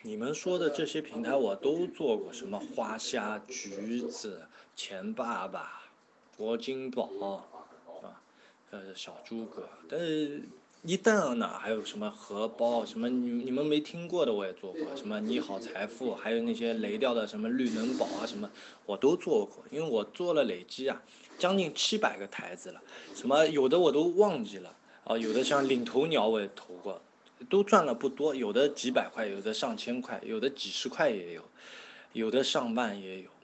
你们说的这些平台我都做过，什么花虾、橘子、钱爸爸、铂金宝啊，小诸葛，但是一蛋呢，还有什么荷包，什么你们没听过的我也做过，什么你好财富，还有那些雷掉的什么绿能宝啊什么，我都做过，因为我做了累计啊，将近700个台子了，什么有的我都忘记了啊，有的像领头鸟我也投过。都赚了不多，有的几百块，有的上千块，有的几十块也有，有的上万也有。